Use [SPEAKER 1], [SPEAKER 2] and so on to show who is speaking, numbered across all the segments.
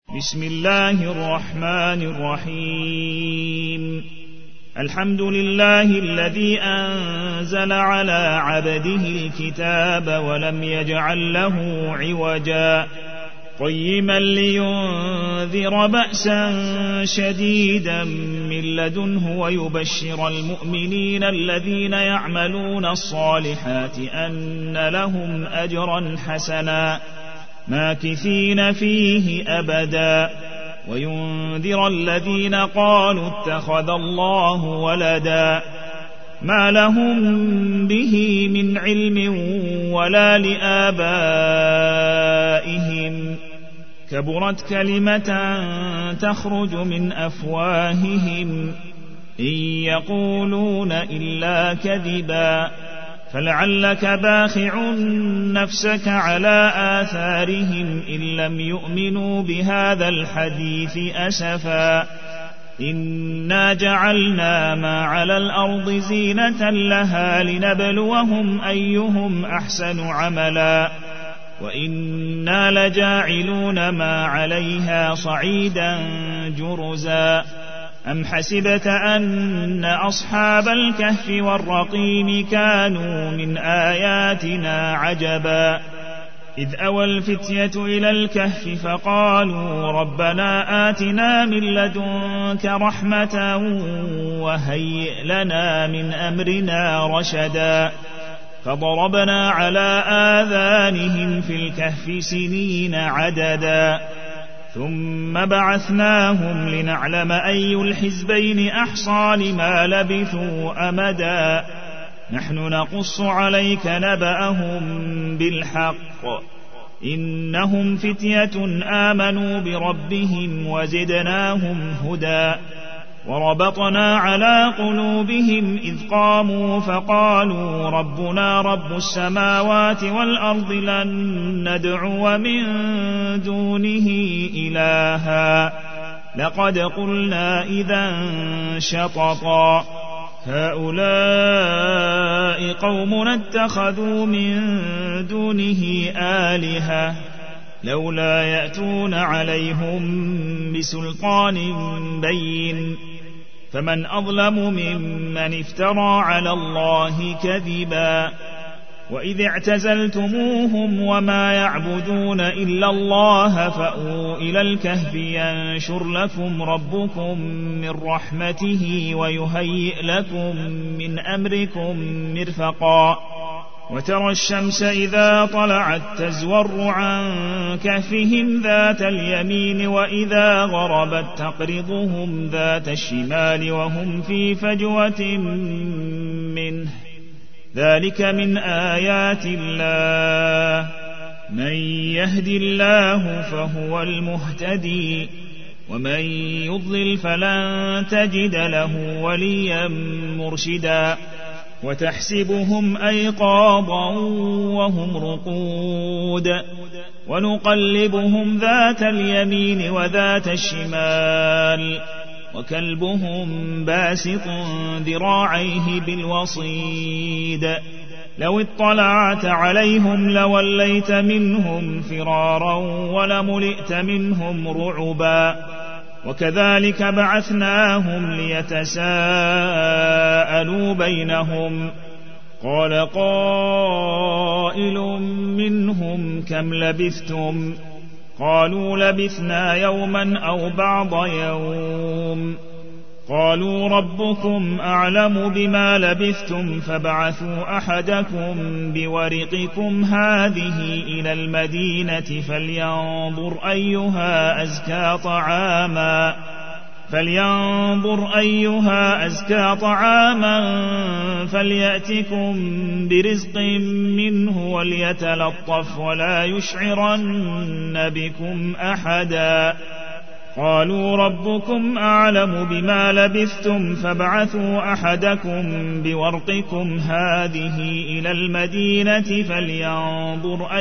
[SPEAKER 1] بسم الله الرحمن الرحيم. الحمد لله الذي أنزل على عبده الكتاب ولم يجعل له عوجا قيما لينذر بأسا شديدا من لدنه ويبشر المؤمنين الذين يعملون الصالحات أن لهم أجرا حسنا ماكثين فيه أبدا وينذر الذين قالوا اتخذ الله ولدا ما لهم به من علم ولا لآبائهم كبرت كلمة تخرج من أفواههم إن يقولون إلا كذبا فلعلك باخع نفسك على آثارهم إن لم يؤمنوا بهذا الحديث أسفا إنا جعلنا ما على الأرض زينة لها لنبلوهم أيهم أحسن عملا وإنا لجاعلون ما عليها صعيدا جرزا أم حسبت أن أصحاب الكهف والرقيم كانوا من آياتنا عجبا إذ أوى الفتية إلى الكهف فقالوا ربنا آتنا من لدنك رحمة وهيئ لنا من أمرنا رشدا فضربنا على آذانهم في الكهف سنين عددا ثم بعثناهم لنعلم أي الحزبين أحصى لما لبثوا أمدا نحن نقص عليك نبأهم بالحق إنهم فتية آمنوا بربهم وزدناهم هدى وربطنا على قلوبهم إذ قاموا فقالوا ربنا رب السماوات والأرض لن ندعو من دونه إلها لقد قلنا إذا شططا هؤلاء قومنا اتخذوا من دونه آلهة لولا يأتون عليهم بسلطان بين فمن أظلم ممن افترى على الله كذبا وإذ اعتزلتموهم وما يعبدون إلا الله فأووا إلى الكهف ينشر لكم ربكم من رحمته ويهيئ لكم من أمركم مرفقا وترى الشمس إذا طلعت تزور عن كهفهم ذات اليمين وإذا غربت تقرضهم ذات الشمال وهم في فجوة منه ذلك من آيات الله من يهد الله فهو المهتدي ومن يضلل فلن تجد له وليا مرشدا وتحسبهم أيقاظا وهم رقود ونقلبهم ذات اليمين وذات الشمال وكلبهم باسط ذراعيه بالوصيد لو اطلعت عليهم لوليت منهم فرارا ولملئت منهم رعبا وكذلك بعثناهم ليتساءلوا بينهم قال قائل منهم كم لبثتم قالوا لبثنا يوما أو بعض يوم قالوا ربكم أعلم بما لبثتم فابعثوا أحدكم بورقكم هذه إلى المدينة فلينظر أيها أزكى طعاما فليأتكم برزق منه وليتلطف ولا يشعرن بكم أحدا قالوا ربكم أعلم بما لبثتم فابعثوا أحدكم بورقكم هذه إلى المدينة فلينظر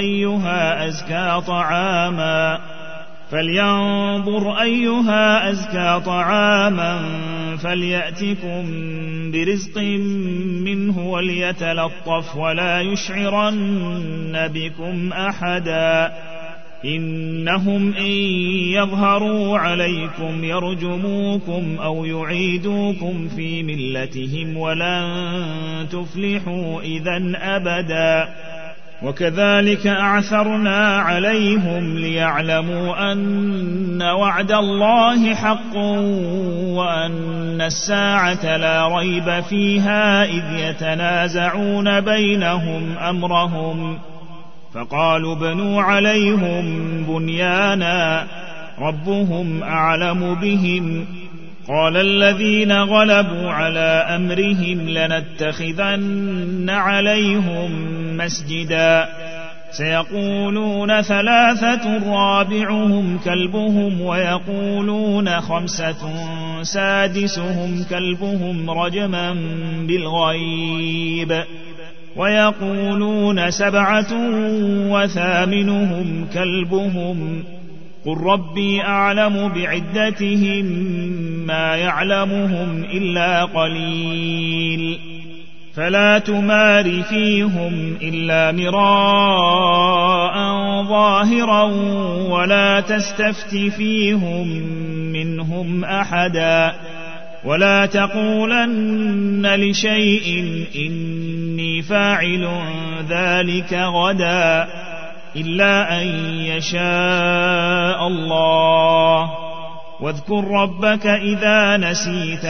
[SPEAKER 1] أيها أزكى طعاما فليأتكم برزق منه وليتلطف ولا يشعرن بكم أحدا إنهم إن يظهروا عليكم يرجموكم أو يعيدوكم في ملتهم ولن تفلحوا إذن أبدا وكذلك أعثرنا عليهم ليعلموا أن وعد الله حق وأن الساعة لا ريب فيها إذ يتنازعون بينهم أمرهم فقالوا بنوا عليهم بنيانا ربهم أعلم بهم قال الذين غلبوا على أمرهم لنتخذن عليهم مسجدا سيقولون 3 رابعهم كلبهم ويقولون 5 سادسهم كلبهم رجما بالغيب ويقولون 7 وثامنهم كلبهم قل ربي أعلم بعدتهم ما يعلمهم إلا قليل فلا تمار فيهم إلا مراء ظاهرا ولا تستفت فيهم منهم أحدا ولا تقولن لشيء إني فاعل ذلك غدا إلا أن يشاء يشاء الله. واذكر ربك إذا نسيت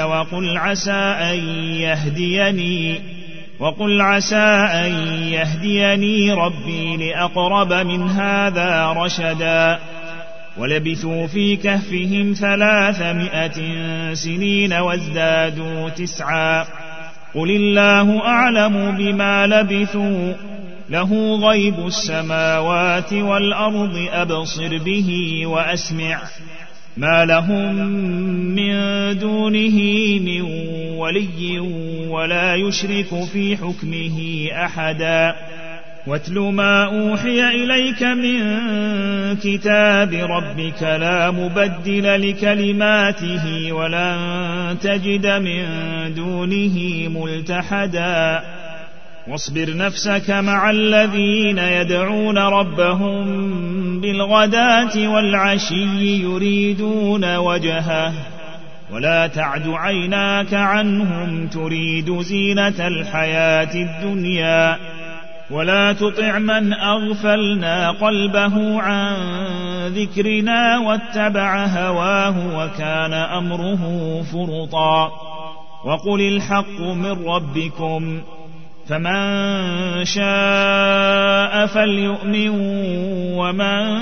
[SPEAKER 1] وقل عسى أن يهديني ربي لأقرب من هذا رشدا. ولبثوا في كهفهم 300 سنين وازدادوا 9 قل الله أعلم بما لبثوا له غيب السماوات والأرض أبصر به وأسمع ما لهم من دونه من ولي ولا يشرك في حكمه أحدا. واتل ما أوحي إليك من كتاب ربك لا مبدل لكلماته ولن تجد من دونه ملتحدا. واصبر نفسك مع الذين يدعون ربهم بالغداة والعشي يريدون وجهه ولا تعد عيناك عنهم تريد زينة الحياة الدنيا ولا تطع من أغفلنا قلبه عن ذكرنا واتبع هواه وكان أمره فرطا. وقل الحق من ربكم فمن شاء فليؤمن ومن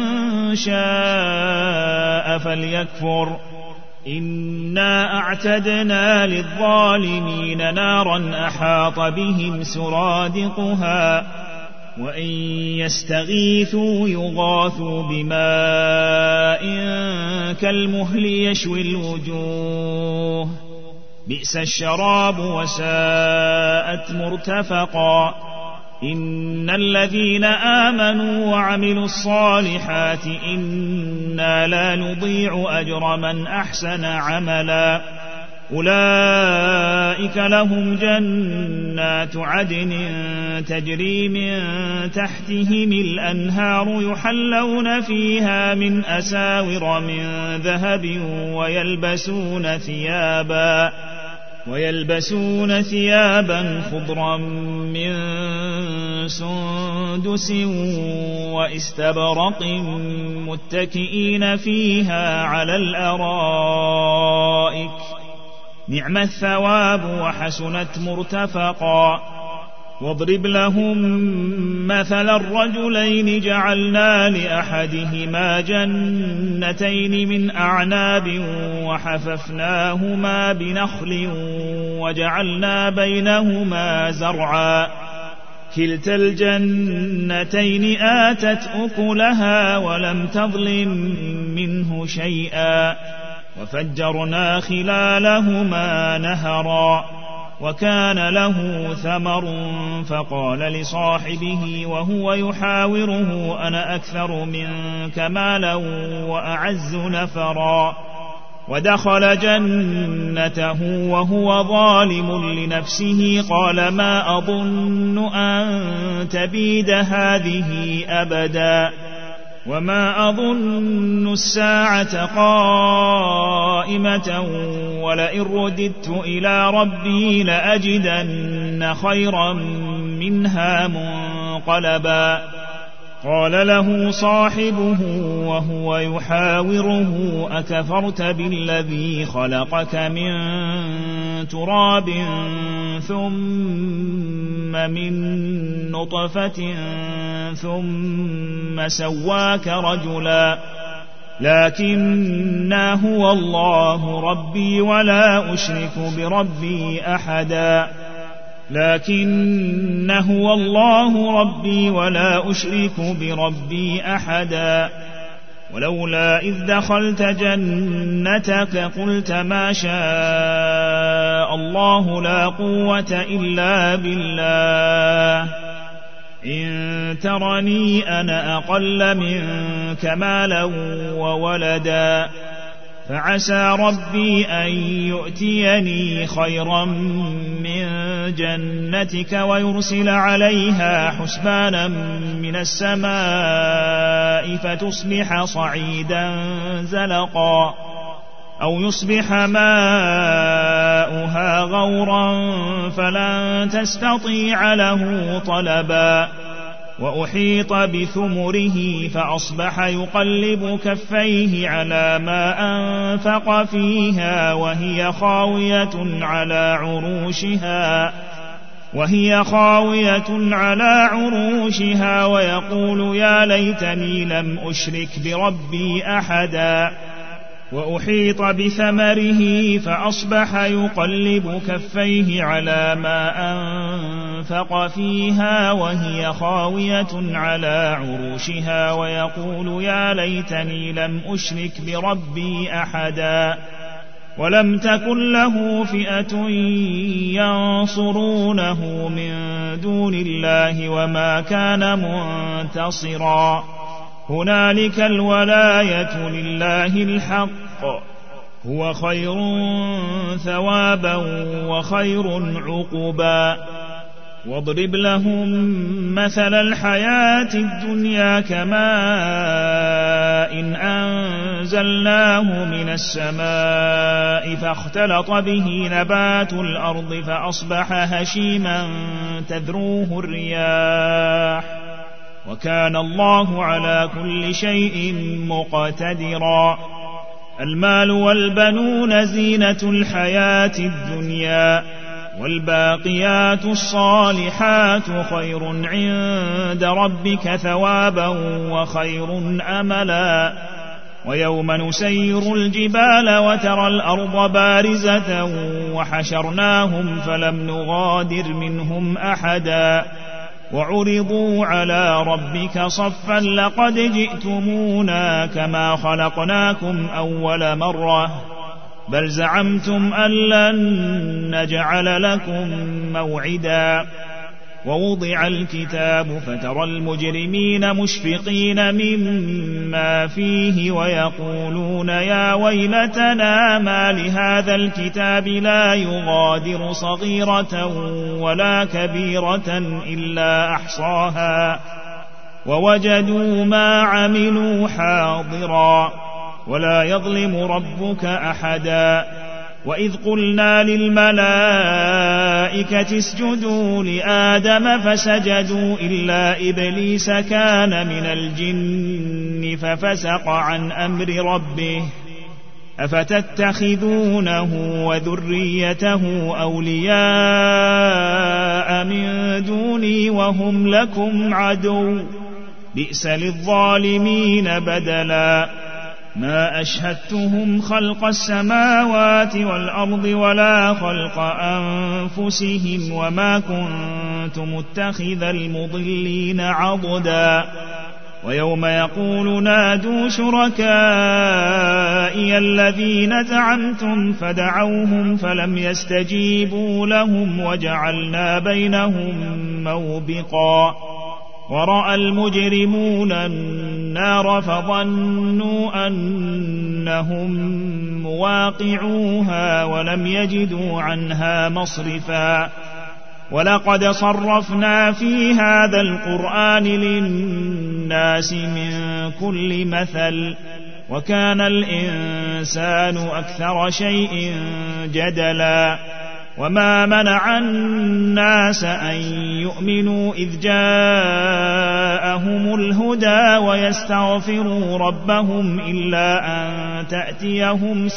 [SPEAKER 1] شاء فليكفر. إنا أعتدنا للظالمين نارا أحاط بهم سرادقها وإن يستغيثوا يغاثوا بماء كالمهل يشوي الوجوه بئس الشراب وساءت مرتفقا. إن الذين آمنوا وعملوا الصالحات إنا لا نضيع أجر من أحسن عملا. أولئك لهم جنات عدن تجري من تحتهم الأنهار يحلون فيها من أساور من ذهب ويلبسون ثيابا خضرا من سندس واستبرق متكئين فيها على الأرائك نعم الثواب وحسنت مرتفقا. واضرب لهم مثل الرجلين جعلنا لأحدهما جنتين من أعناب وحففناهما بنخل وجعلنا بينهما زرعا كلتا الجنتين آتت أكلها ولم تظلم منه شيئا وفجرنا خلالهما نهرا وكان له ثمر فقال لصاحبه وهو يحاوره أنا أكثر منك مالا وأعز نفرا. ودخل جنته وهو ظالم لنفسه قال ما أظن أن تبيد هذه أبدا وما أظن الساعة قائمة ولئن رددت إلى ربي لأجدن خيرا منها منقلبا. قال له صاحبه وهو يحاوره أكفرت بالذي خلقك من تراب ثم من نطفة ثم سواك رجلا لكن هو الله ربي ولا أشرك بربي أحدا ولولا إذ دخلت جنتك قلت ما شاء الله لا قوة إلا بالله إن ترني أنا أقل منك مالا وولدا فعسى ربي أن يؤتيني خيرا من جنتك ويرسل عليها حسبانا من السماء فتصبح صعيدا زلقا أو يصبح ماؤها غورا فلن تستطيع له طلبا. وأحيط بثمره فأصبح يقلب كفيه على ما أنفق فيها وهي خاوية على عروشها ويقول يا ليتني لم أشرك بربي أحدا. وأحيط بثمره فأصبح يقلب كفيه على ما أنفق فيها وهي خاوية على عروشها ويقول يا ليتني لم أشرك بربي أحدا. ولم تكن له فئة ينصرونه من دون الله وما كان منتصرا. هنالك الولاية لله الحق هو خير ثوابا وخير عقبا. واضرب لهم مثل الحياة الدنيا كماء إن أنزلناه من السماء فاختلط به نبات الأرض فأصبح هشيما تذروه الرياح وكان الله على كل شيء مقتدرا. المال والبنون زينة الحياة الدنيا والباقيات الصالحات خير عند ربك ثوابا وخير أملا. ويوم نسير الجبال وترى الأرض بارزة وحشرناهم فلم نغادر منهم أحدا وعرضوا على ربك صفا لقد جئتمونا كما خلقناكم أول مرة بل زعمتم أن لن نجعل لكم موعدا. ووضع الكتاب فترى المجرمين مشفقين مما فيه ويقولون يا ويلتنا ما لهذا الكتاب لا يغادر صغيرة ولا كبيرة إلا أحصاها ووجدوا ما عملوا حاضرا ولا يظلم ربك أحدا. وإذ قلنا للملائكة اسجدوا لآدم فسجدوا إلا إبليس كان من الجن ففسق عن أمر ربه أفتتخذونه وذريته أولياء من دوني وهم لكم عدو بئس للظالمين بدلا. ما أشهدتهم خلق السماوات والأرض ولا خلق أنفسهم وما كنت متخذ المضلين عضدا. ويوم يقول نادوا شركائي الذين زعمتم فدعوهم فلم يستجيبوا لهم وجعلنا بينهم موبقا. ورأى المجرمون النار فظنوا أنهم مواقعوها ولم يجدوا عنها مصرفا ولقد صرفنا في هذا القرآن للناس من كل مثل وكان الإنسان أكثر شيء جدلا وما منع الناس أن يؤمنوا إذ جاءهم الهدى ويستغفروا ربهم إلا أن تأتيهم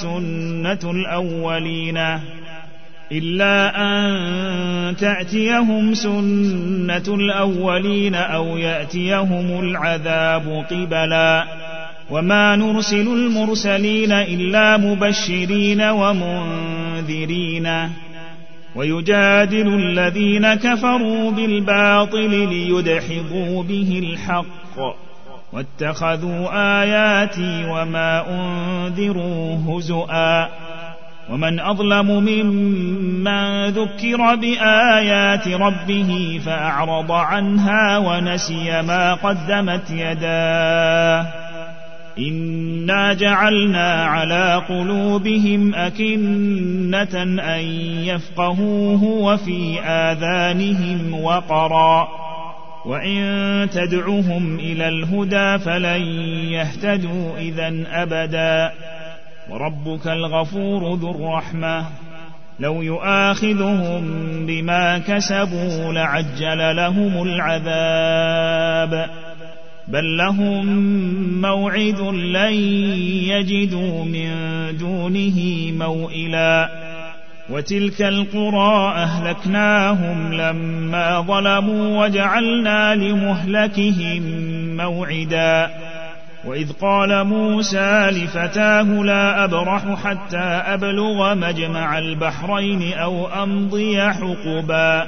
[SPEAKER 1] سنة الأولين أو يأتيهم العذاب قبلا وما نرسل المرسلين إلا مبشرين ومنذرين ويجادل الذين كفروا بالباطل ليدحضوا به الحق واتخذوا آياتي وما أنذروا هزؤا ومن أظلم ممن ذكر بآيات ربه فأعرض عنها ونسي ما قدمت يداه إنا جعلنا على قلوبهم أكنة أن يفقهوه وفي آذانهم وقرا وإن تدعهم إلى الهدى فلن يهتدوا إذن أبدا وربك الغفور ذو الرحمة لو يؤاخذهم بما كسبوا لعجل لهم العذاب بل لهم موعد لن يجدوا من دونه موئلا وتلك القرى أهلكناهم لما ظلموا وجعلنا لمهلكهم موعدا وإذ قال موسى لفتاه لا أبرح حتى أبلغ مجمع البحرين أو أمضي حقبا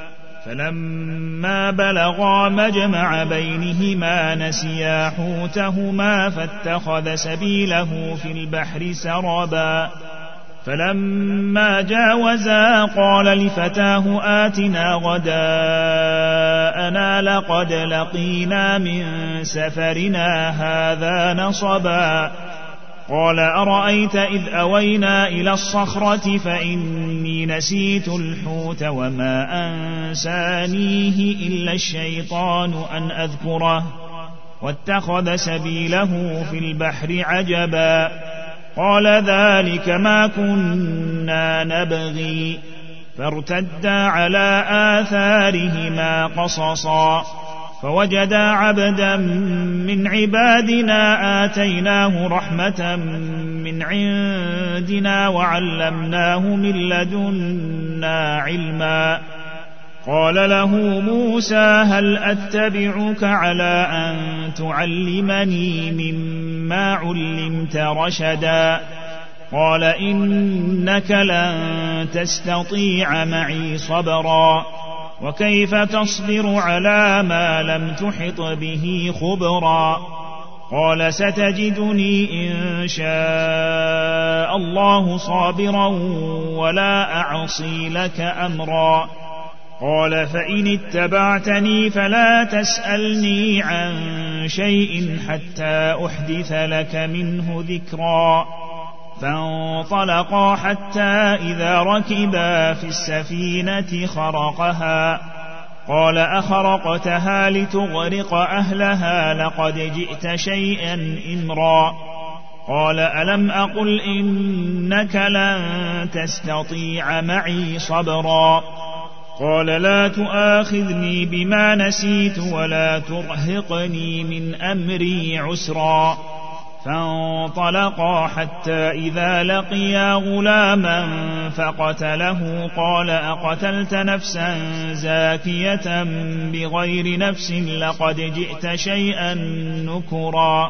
[SPEAKER 1] فلما بلغا مجمع بينهما نسيا حوتهما فاتخذ سبيله في البحر سربا فلما جاوزا قال لفتاه آتنا غداءنا لقد لقينا من سفرنا هذا نصبا قال أرأيت إذ أوينا إلى الصخرة فإني نسيت الحوت وما أنسانيه إلا الشيطان أن أذكره واتخذ سبيله في البحر عجبا قال ذلك ما كنا نبغي فارتدا على آثارهما قصصا فوجدا عبدا من عبادنا آتيناه رحمة من عندنا وعلمناه من لدنا علما قال له موسى هل أتبعك على أن تعلمني مما علمت رشدا قال إنك لن تستطيع معي صبرا وكيف تصبر على ما لم تحط به خبرا قال ستجدني إن شاء الله صابرا ولا أعصي لك أمرا قال فإن اتبعتني فلا تسألني عن شيء حتى أحدث لك منه ذكرا فانطلقا حتى إذا ركبا في السفينة خرقها قال أخرقتها لتغرق أهلها لقد جئت شيئا إمرا قال ألم أقل إنك لن تستطيع معي صبرا قال لا تؤاخذني بما نسيت ولا ترهقني من أمري عسرا فانطلقا حتى إذا لقيا غلاما فقتله قال أقتلت نفسا زاكية بغير نفس لقد جئت شيئا نكرا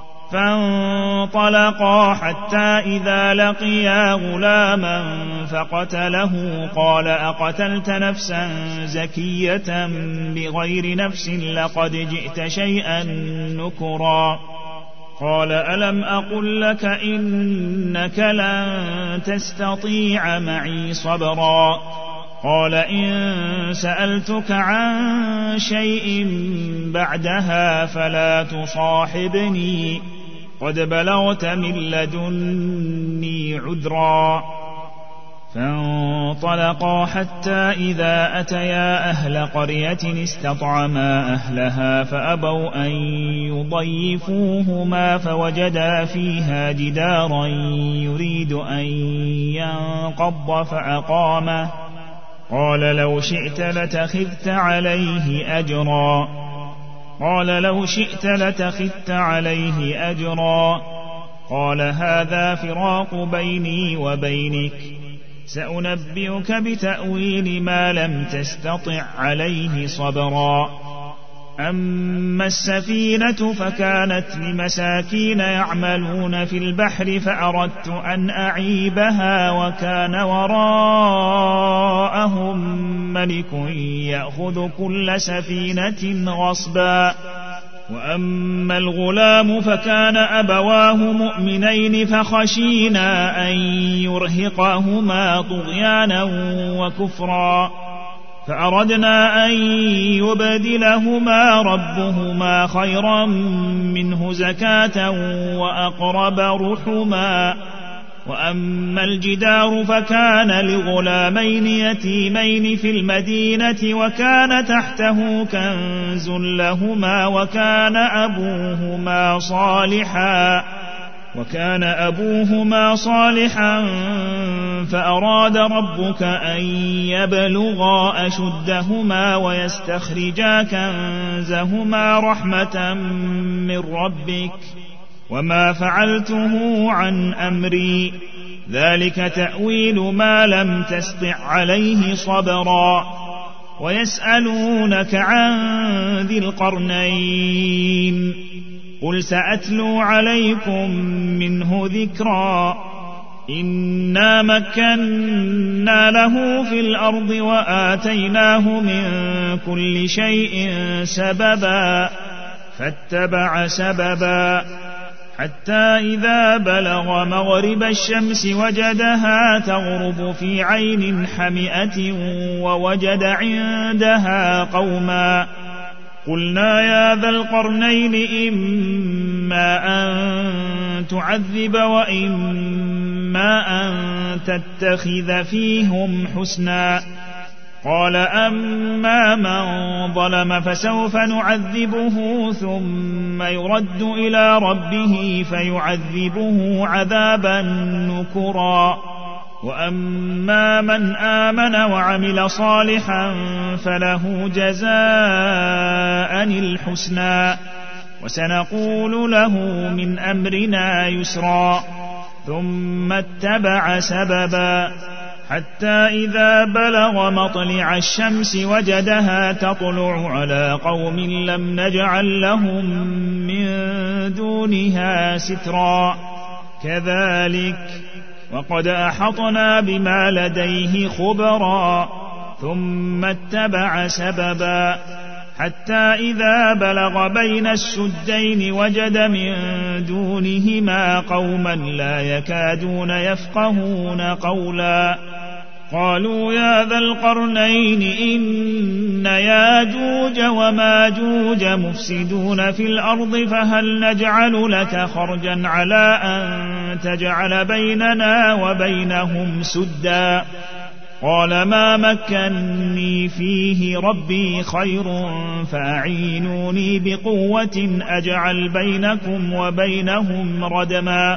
[SPEAKER 1] فانطلقا حتى إذا لقيا غلاما فقتله قال أقتلت نفسا زكية بغير نفس لقد جئت شيئا نكرا قال ألم أقل لك إنك لن تستطيع معي صبرا قال إن سألتك عن شيء بعدها فلا تصاحبني قد بلغت من لدني عذرا فانطلقا حتى إذا أتيا أهل قرية استطعما أهلها فأبوا أن يضيفوهما فوجدا فيها جدارا يريد أن ينقض فأقامه قال لو شئت لاتخذت عليه أجرا قال هذا فراق بيني وبينك سأنبئك بتأويل ما لم تستطع عليه صبرا أما السفينة فكانت لمساكين يعملون في البحر فأردت أن أعيبها وكان وراءهم ملك يأخذ كل سفينة غصبا وأما الغلام فكان أبواه مؤمنين فخشينا أن يرهقهما طغيانا وكفرا فأردنا أن يبدلهما ربهما خيرا منه زكاة وأقرب رحما وأما الجدار فكان لغلامين يتيمين في المدينة وكان تحته كنز لهما وكان أبوهما صالحا فأراد ربك أن يبلغا أشدهما ويستخرجا كنزهما رحمة من ربك وما فعلته عن أمري ذلك تأويل ما لم تسطع عليه صبرا ويسألونك عن ذي القرنين قل سأتلو عليكم منه ذكرا إنا مكنا له في الأرض وآتيناه من كل شيء سببا فاتبع سببا حتى إذا بلغ مغرب الشمس وجدها تغرب في عين حمئة ووجد عندها قوما قلنا يا ذا القرنين إما أن تعذب وإما أن تتخذ فيهم حسنا قال أما من ظلم فسوف نعذبه ثم يرد إلى ربه فيعذبه عذابا نكرا وأما من آمن وعمل صالحا فله جزاء الحسنى وسنقول له من أمرنا يسرا ثم اتبع سببا حتى إذا بلغ مطلع الشمس وجدها تطلع على قوم لم نجعل لهم من دونها سترا كذلك وقد أحطنا بما لديه خبرا ثم اتبع سببا حتى إذا بلغ بين السدين وجد من دونهما قوما لا يكادون يفقهون قولا قالوا يا ذا القرنين إن ياجوج وماجوج مفسدون في الأرض فهل نجعل لك خرجا على أن تجعل بيننا وبينهم سدا قال ما مكني فيه ربي خير فأعينوني بقوة أجعل بينكم وبينهم ردما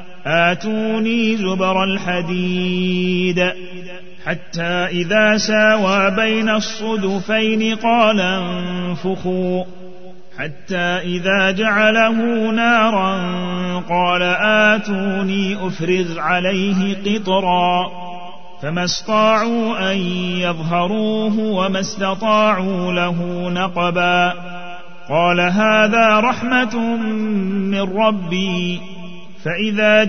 [SPEAKER 1] آتوني زبر الحديد حتى إذا ساوى بين الصدفين قال انفخوا حتى إذا جعله نارا قال آتوني أفرغ عليه قطرا فما استطاعوا أن يظهروه وما استطاعوا له نقبا قال هذا رحمة من ربي فإذا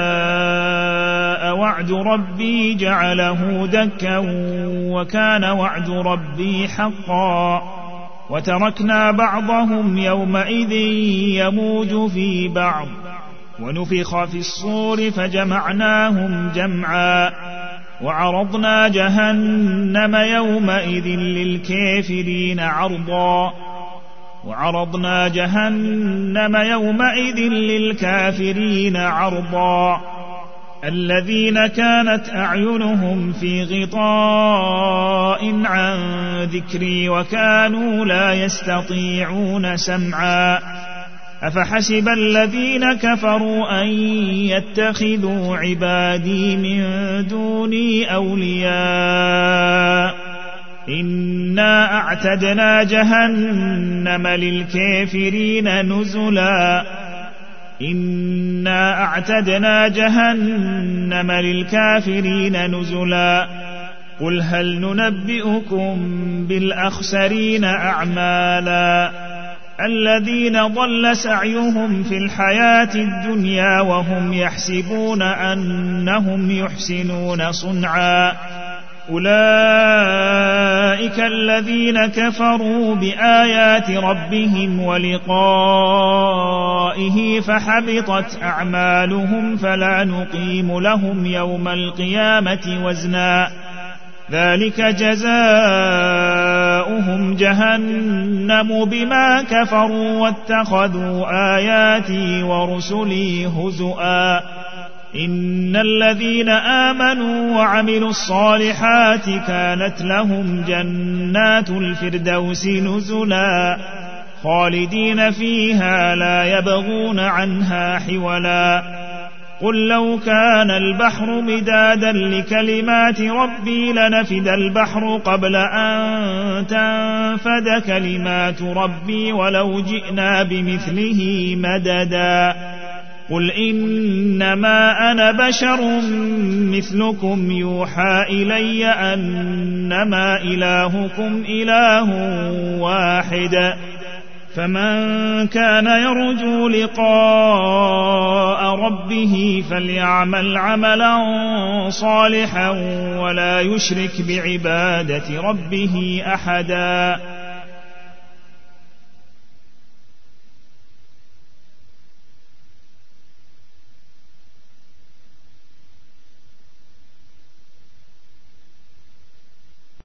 [SPEAKER 1] جاء وعد ربي جعله دكا وكان وعد ربي حقا وتركنا بعضهم يومئذ يموج في بعض ونفخ في الصور فجمعناهم جمعا وعرضنا جهنم يومئذ للكافرين عرضا الذين كانت أعينهم في غطاء عن ذكري وكانوا لا يستطيعون سمعا أفحسب الذين كفروا أن يتخذوا عبادي من دوني أولياء إنا أعتدنا جهنم للكافرين نزلا إنا أعتدنا جهنم للكافرين نزلا قل هل ننبئكم بالأخسرين أعمالا الذين ضل سعيهم في الحياة الدنيا وهم يحسبون أنهم يحسنون صنعا أولئك الذين كفروا بآيات ربهم ولقائه فحبطت أعمالهم فلا نقيم لهم يوم القيامة وزنا ذلك جزاؤهم جهنم بما كفروا واتخذوا آياتي ورسلي هزؤا إن الذين آمنوا وعملوا الصالحات كانت لهم جنات الفردوس نزلا خالدين فيها لا يبغون عنها حولا قل لو كان البحر مدادا لكلمات ربي لنفد البحر قبل أن تنفد كلمات ربي ولو جئنا بمثله مددا قل إنما أنا بشر مثلكم يوحى إلي أنما إلهكم إله واحد فمن كان يرجو لقاء ربه فليعمل عملا صالحا ولا يشرك بعبادة ربه أحدا